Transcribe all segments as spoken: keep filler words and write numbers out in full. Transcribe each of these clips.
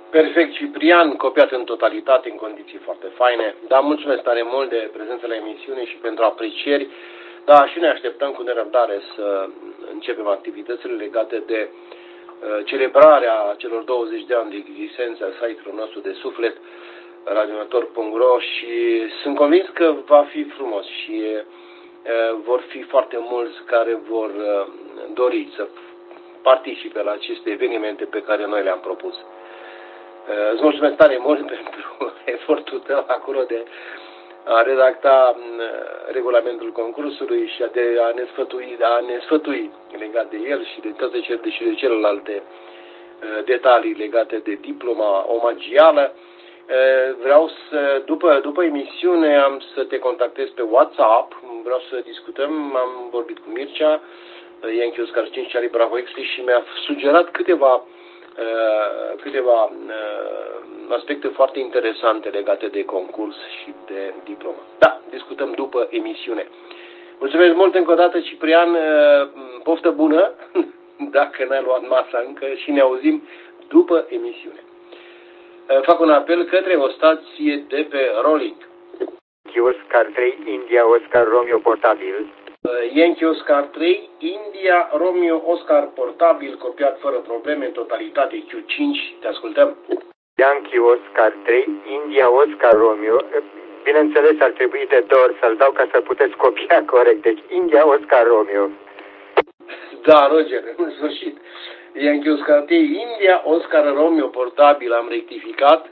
Perfect, Ciprian, copiat în totalitate, în condiții foarte faine. Da, mulțumesc tare mult de prezența la emisiune și pentru aprecieri. Da, și ne așteptăm cu nerăbdare să începem activitățile legate de uh, celebrarea celor douăzeci de ani de existență a site-ului nostru de suflet, radionator punct ro, și sunt convins că va fi frumos și uh, vor fi foarte mulți care vor uh, dori să participe la aceste evenimente pe care noi le-am propus. Uh, îți mulțumesc tare mult pentru efortul tău acolo de a redacta regulamentul concursului și de a ne sfătui, de a ne sfătui legat de el și de toate cele, și de celelalte detalii legate de diploma omagială. Vreau să, după, după emisiune, am să te contactez pe WhatsApp, vreau să discutăm, am vorbit cu Mircea, Yankee Oscar cinci, Charlie Bravo X și mi-a sugerat câteva câteva aspecte foarte interesante legate de concurs și de diplomă. Da, discutăm după emisiune. Mulțumesc mult încă o dată, Ciprian, poftă bună, dacă n-ai luat masa încă, și ne auzim după emisiune. Fac un apel către o stație de pe Rolling. Oscar trei, India, Oscar, Romeo, portabil. Yankee Oscar trei, India, Romeo, Oscar, portabil, copiat fără probleme, în totalitate Q cinci, te ascultăm. Yankee Oscar trei, India, Oscar, Romeo, bineînțeles ar trebui de două ori să-l dau ca să puteți copia corect, deci India, Oscar, Romeo. Da, Roger, în sfârșit. Yankee Oscar trei, India, Oscar, Romeo, portabil, am rectificat.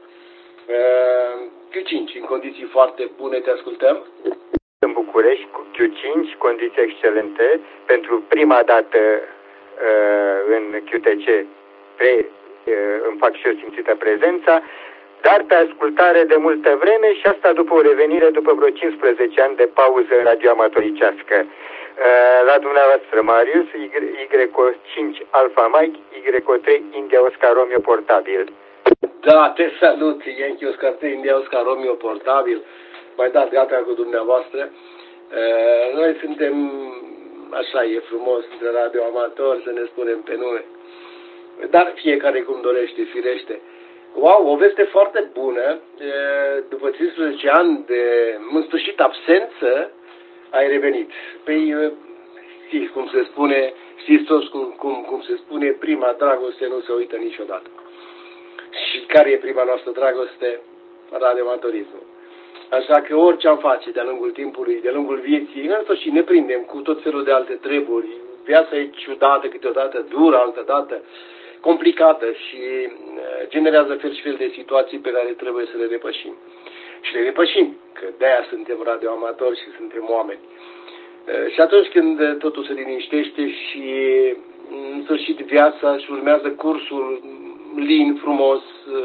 Q cinci, în condiții foarte bune, te ascultăm. În București, cu Q cinci, condiții excelente, pentru prima dată uh, în Q T C pre, uh, îmi fac și eu simțită prezența, dar pe ascultare de multă vreme și asta după o revenire după vreo cincisprezece ani de pauză radioamatoricească. Uh, la dumneavoastră, Marius, Y O cinci Alpha Mike, Y O trei India Oscar Romeo portabil. Da, te salut, Yankee Oscar trei, India Oscar Romeo portabil. Mai dați gata cu dumneavoastră. Noi suntem, așa e frumos, între radioamatori să ne spunem pe nume. Dar fiecare cum dorește, firește. Wow, o veste foarte bună. După cincisprezece ani de, în sfârșit, absență, ai revenit. Păi, știți cum se spune, știți toți cum, cum, cum se spune, prima dragoste nu se uită niciodată. Și care e prima noastră dragoste? Radioamatorismul. Așa că orice am face de-a lungul timpului, de-a lungul vieții, în sfârșit ne prindem cu tot felul de alte treburi. Viața e ciudată câteodată, dură altădată, complicată și generează fel și fel de situații pe care trebuie să le depășim. Și le depășim, că de-aia suntem radioamatori și suntem oameni. Și atunci când totul se liniștește și în sfârșit viața își urmează cursul lin, frumos,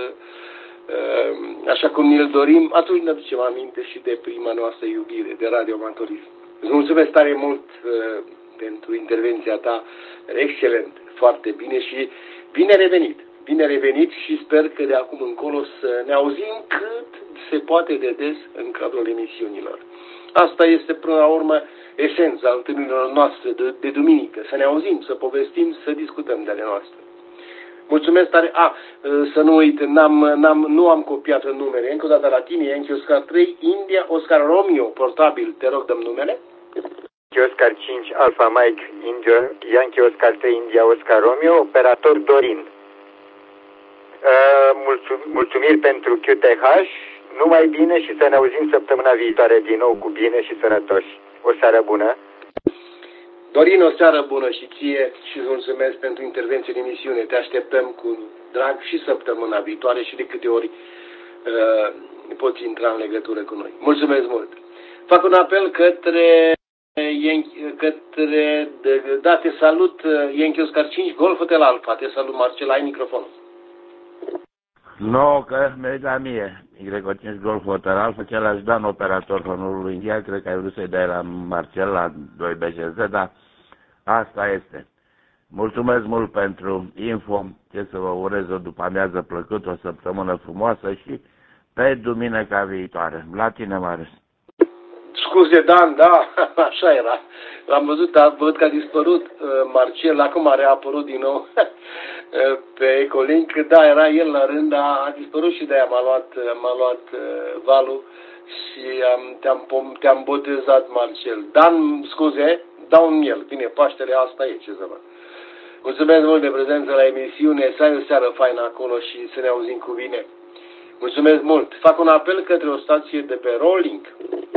așa cum ne-l dorim, atunci ne aducem aminte și de prima noastră iubire, de radioamatorism. Îți mulțumesc tare mult uh, pentru intervenția ta, excelent, foarte bine și bine revenit. Bine revenit și sper că de acum încolo să ne auzim cât se poate de des în cadrul emisiunilor. Asta este până la urmă esența întâlnirilor noastre de, de duminică, să ne auzim, să povestim, să discutăm de ale noastre. Mulțumesc tare. A, să nu uit, n-am, n-am, nu am copiat în numere. Încă o dată la tine, Yankee Oscar trei, India Oscar Romeo, portabil. Te rog, dăm numele. Yankee Oscar cinci, Alpha Mike, India, Yankee Oscar trei, India Oscar Romeo, operator Dorin. Uh, mulțum, mulțumiri pentru Q T H, numai bine și să ne auzim săptămâna viitoare din nou cu bine și sănătoși. O seară bună. Dorin, o seară bună și ție și îți mulțumesc pentru intervenție în emisiune. Te așteptăm cu drag și săptămâna viitoare și de câte ori uh, poți intra în legătură cu noi. Mulțumesc mult! Fac un apel către, către da, te salut, Yankee Oscar cinci, Golf Hotel Alpha. Te salut, Marcel, ai microfonul. Nu, că mergi la mie. Y cinci Golf Hotel Alpha, celălalt Dan, operator honorului India. Cred că ai vrut să-i dai la Marcel, la doi B C Z, dar asta este. Mulțumesc mult pentru info. Ce să vă urez o după amiază plăcută, o săptămână frumoasă și pe duminica viitoare. La tine, Marius. Scuze, Dan, da, așa era. L-am văzut, am văzut că a dispărut uh, Marcel, acum a reapărut din nou. pe Ecolink, da, era el la rând, dar a dispărut și de-aia m-a luat, m-a luat valul și am, te-am, te-am botezat Marcel. Dan, scuze, dau un el. Bine, Paștele asta e, ce să vă. Mulțumesc mult de prezență la emisiune, să ai o seară faină acolo și să ne auzim cu bine. Mulțumesc mult. Fac un apel către o stație de pe Rolling.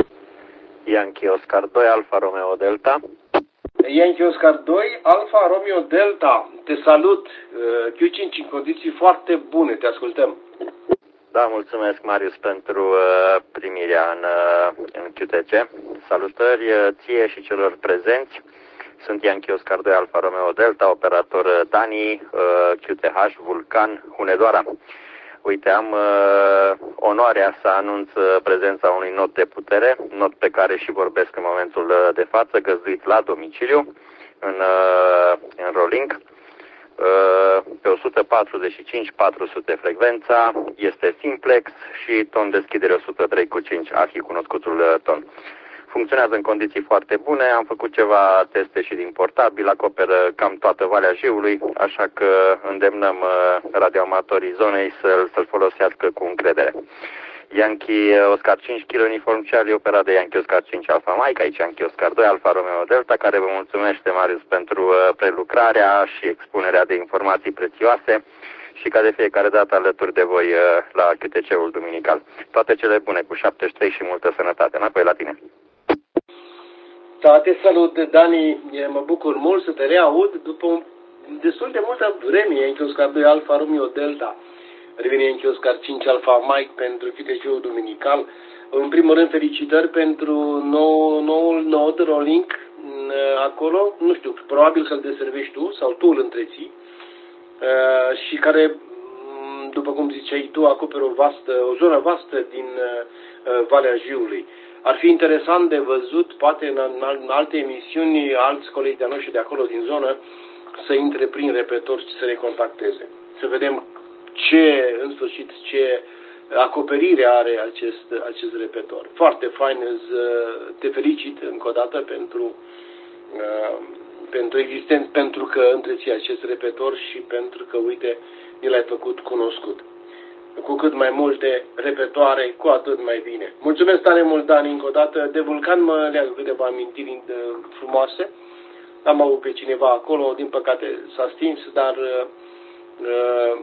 Yankee Oscar doi, Alfa Romeo Delta. Yankee Oscar doi, Alfa Romeo Delta. Te salut. Q cinci în condiții foarte bune. Te ascultăm. Da, mulțumesc, Marius, pentru uh, primirea în, uh, în Q T C. Salutări uh, ție și celor prezenți. Sunt Yankee Oscar doi, Alfa Romeo Delta, operator Dani, uh, Q T H, Vulcan, Hunedoara. Uite, am uh, onoarea să anunț prezența unui not de putere, not pe care și vorbesc în momentul de față, găzduit la domiciliu, în, uh, în Rolling. Uh, pe o sută patruzeci și cinci patru sute frecvența, este simplex și ton deschidere o sută trei cu cinci, arhicunoscutul ton. Funcționează în condiții foarte bune, am făcut ceva teste și din portabil, acoperă cam toată Valea Jiului, așa că îndemnăm radioamatorii zonei să-l, să-l folosească cu încredere. Yankee Oscar cinci, Kilo Uniform Charlie, operat de Yankee Oscar cinci Alfa Mike, aici Yankee Oscar doi, Alfa Romeo Delta, care vă mulțumește, Marius, pentru prelucrarea și expunerea de informații prețioase și ca de fiecare dată alături de voi la Q T C-ul duminical. Toate cele bune, cu șaptezeci și trei și multă sănătate. Înapoi la tine. Da, te salut, Dani, mă bucur mult să te reaud după un, destul de multă vreme. Yankee Oscar doi, Alfa Romeo Delta, revine Yankee Oscar cinci Alfa Mike pentru Q T C-ul duminical. În primul rând, felicitări pentru nou, noul not Rolling acolo, nu știu, probabil că îl deservești tu sau tu îl întreții și care, după cum ziceai tu, acoperă o, vastă, o zonă vastă din Valea Jiului. Ar fi interesant de văzut, poate în, în alte emisiuni, alți colegi de-a noștri de acolo, din zonă, să intre prin repetor și să ne contacteze. Să vedem ce, în sfârșit, ce acoperire are acest, acest repetor. Foarte fain, te felicit încă o dată pentru, pentru existență, pentru că întreții acest repetor și pentru că, uite, ni l-ai făcut cunoscut. Cu cât mai multe repetoare, cu atât mai bine. Mulțumesc tare mult, Dani, încă o dată. De Vulcan mă leagă câteva amintiri frumoase. Am avut pe cineva acolo, din păcate s-a stins, dar uh,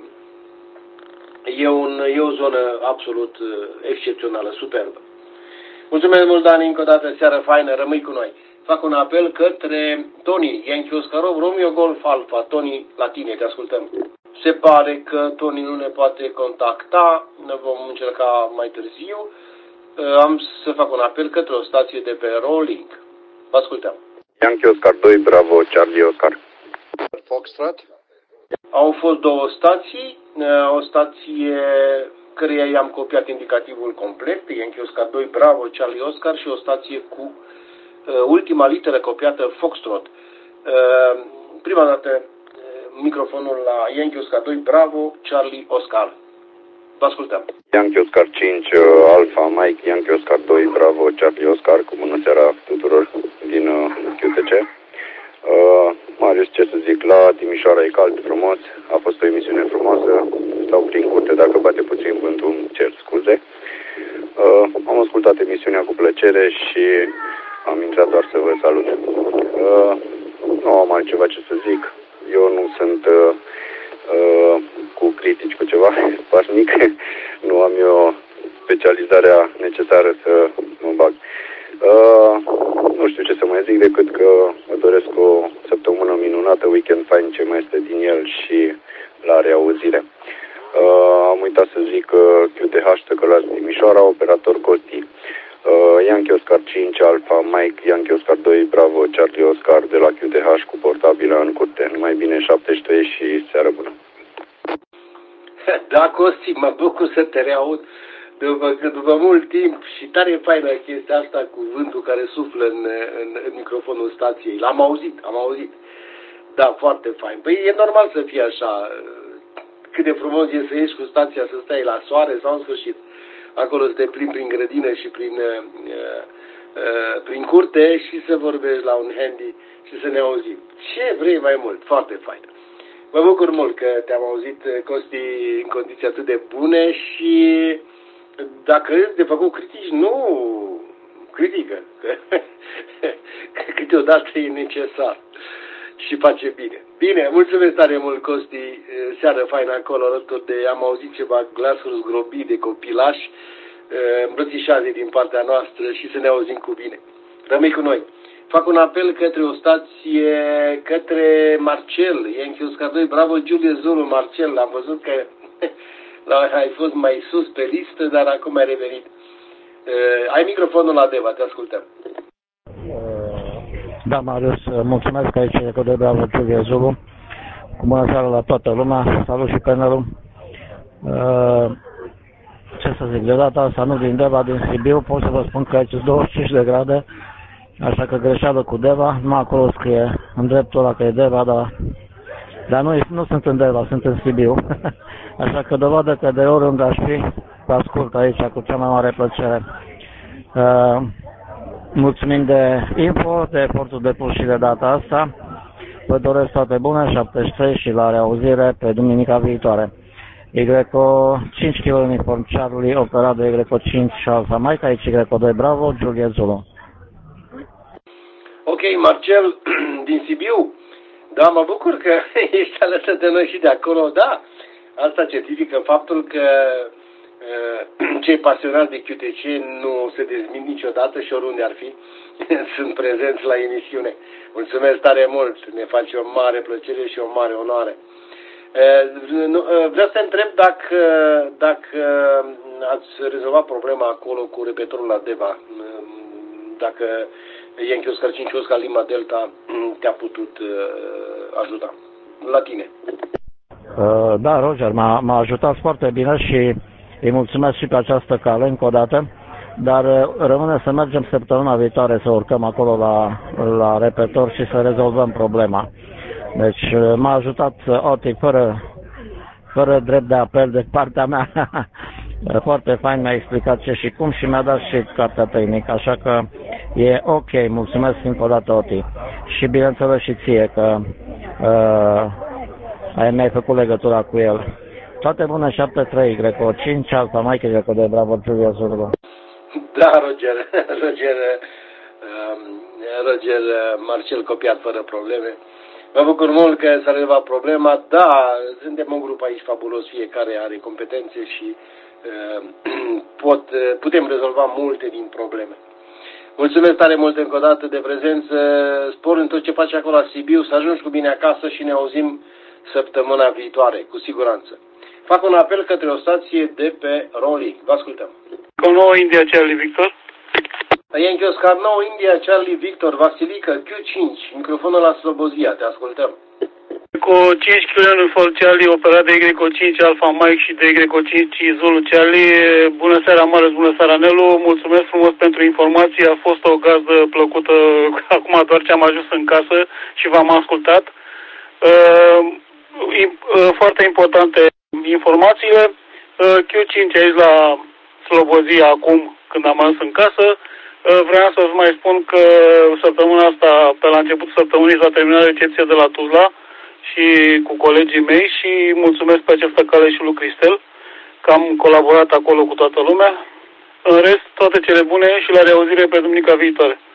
e, un, e o zonă absolut excepțională, superbă. Mulțumesc mult, Dani, încă o dată, seară faină, rămâi cu noi. Fac un apel către Tony, Yankee Oscar Romeo Golf Alpha. Tony, la tine, te ascultăm. Se pare că Tony nu ne poate contacta, ne vom încerca mai târziu. Am să fac un apel către o stație de pe Rolling. Vă ascultăm. Yankee Oscar doi, Bravo, Charlie Oscar. Foxtrot. Au fost două stații, o stație căreia i-am copiat indicativul complet, Yankee Oscar doi, Bravo, Charlie Oscar, și o stație cu ultima literă copiată, Foxtrot. Prima dată microfonul la Yankee Oscar doi, Bravo, Charlie Oscar. Vă ascultăm. Yankee Oscar cinci, Alfa Mike, Yankee Oscar doi, Bravo, Charlie Oscar, cu bună seara tuturor din Q T C. Uh, Marius, ce să zic, la Timișoara e cald frumos, a fost o emisiune frumoasă, stau prin curte, dacă bate puțin vântul, îmi cer scuze. Uh, am ascultat emisiunea cu plăcere și am intrat doar să vă salut. Uh, nu am altceva ce să zic. Eu nu sunt uh, uh, cu critici cu ceva sparnic, nu am eu specializarea necesară să mă bag. Uh, nu știu ce să mai zic decât că vă doresc o săptămână minunată, weekend fain ce mai este din el și la reauzire. Uh, am uitat să zic că Q T H Tăcălați Timișoara, operator Costi. Uh, Yankee Oscar cinci, Alfa Mike, Yankee Oscar doi, Bravo, Charlie Oscar de la Q T H cu portabilă în curte. Numai bine, șaptezeci și trei și seară bună. Da, Costi, mă bucur să te reaud după, după mult timp și tare faină chestia asta cu vântul care suflă în, în, în microfonul stației. L-am auzit, am auzit. Da, foarte fain. Păi e normal să fie așa. Cât de frumos e să ieși cu stația, să stai la soare sau în sfârșit acolo să te plimbi prin grădină și prin, uh, uh, prin curte și să vorbești la un handy și să ne auzim. Ce vrei mai mult? Foarte fain. Mă bucur mult că te-am auzit, Costi, în condiții atât de bune și dacă ești de făcut critici, nu critică. Că câteodată e necesar și face bine. Bine, mulțumesc tare mult, Costi, seară faină acolo, alături de, am auzit ceva glasuri zgrobii de copilași, îmbrățișate din partea noastră și să ne auzim cu bine. Rămâi cu noi. Fac un apel către o stație, către Marcel, Yankee Oscar doi, bravo Giulie Zulu, Marcel, am văzut că ai fost mai sus pe listă, dar acum ai revenit. Uh, ai microfonul la Deva, te ascultăm. Da, Marius, mulțumesc, aici e de bravo Giulie Zulu. Cu bună seara la toată lumea, salut și panelul. Uh, ce să zic, de data asta nu din Deva, din Sibiu, pot să vă spun că aici sunt douăzeci și cinci de grade. Așa că greșeală cu Deva, nu acolo scrie în dreptul ăla că e Deva, dar, dar nu, nu sunt în Deva, sunt în Sibiu. Așa că dovadă că de oriunde aș fi, vă ascult aici cu cea mai mare plăcere. Uh, mulțumim de info, de efortul depus și de data asta. Vă doresc toate bune, șaptezeci și trei și la reauzire pe duminica viitoare. Y cinci kilo uniform Charlie, operat de Y cinci și Alfa Mike, aici Y doi Bravo, Giulie Zulu. Ok, Marcel, din Sibiu, da, mă bucur că ești alături de noi și de acolo, da, asta certifică faptul că uh, cei pasionați de Q T C nu se dezmint niciodată și oriunde ar fi, sunt prezenți la emisiune. Mulțumesc tare mult, ne face o mare plăcere și o mare onoare. Uh, nu, uh, vreau să întreb dacă, dacă ați rezolvat problema acolo cu repetorul la Deva, uh, dacă Yankee Oscar cinci Oscar Lima Delta te-a putut uh, ajuta. La tine. Uh, da, Roger, m-a, m-a ajutat foarte bine și îi mulțumesc și pe această cale încă o dată, dar uh, rămâne să mergem săptămâna viitoare să urcăm acolo la, la repetor și să rezolvăm problema. Deci uh, m-a ajutat uh, Oti fără, fără drept de apel de partea mea. Foarte fain, mi-a explicat ce și cum și mi-a dat și cartea tehnică, așa că e ok, mulțumesc încă o dată, Oti. Și bineînțeles și ție că uh, ai mi-ai făcut legătura cu el. Toate bune, șapte trei, Y cinci, Alfa Mike, Y doi Bravo, Giulia Zulu. Da, Roger, Roger, uh, Roger Marcel copiat fără probleme. Mă bucur mult că s-a rezolvat problema. Da, suntem un grup aici fabulos, fiecare are competențe și Pot, putem rezolva multe din probleme. Mulțumesc tare mult încă o dată de prezență, spor în tot ce faci acolo la Sibiu, să ajungi cu bine acasă și ne auzim săptămâna viitoare, cu siguranță. Fac un apel către o stație de pe Roli. Vă ascultăm. Cu nouă India Charlie Victor. Yankee Oscar nouă India Charlie Victor, Vasilica Q cinci, microfonul la Slobozia, te ascultăm. Cu cinci kilo Charlie, operat de Y cinci Alfa Mike și de Y cinci Zulu Charlie. Bună seara, Marius, bună seara, Nelu. Mulțumesc frumos pentru informații. A fost o gazdă plăcută. Acum doar ce am ajuns în casă și v-am ascultat. Foarte importante informațiile. Q cinci aici la Slobozia acum, când am ajuns în casă. Vreau să vă mai spun că săptămâna asta, pe la începutul săptămânii, s-a terminat recepția de la Tuzla și cu colegii mei și mulțumesc pe această cale și lui Cristel că am colaborat acolo cu toată lumea. În rest, toate cele bune și la reauzire pe duminica viitoare.